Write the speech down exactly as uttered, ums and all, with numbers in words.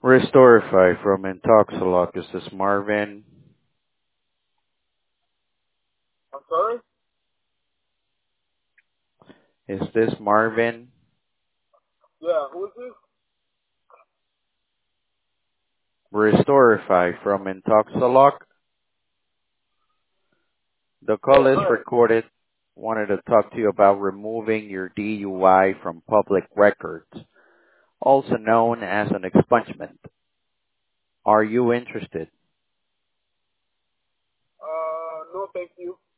Restorify from Intoxalock. Is this Marvin? I'm sorry? Is this Marvin? Yeah, who is this? Restorify from Intoxalock. The Yeah, call is go ahead. recorded. Wanted to talk to you about removing your D U I from public records, also known as an expungement. Are you interested? Uh, no, thank you.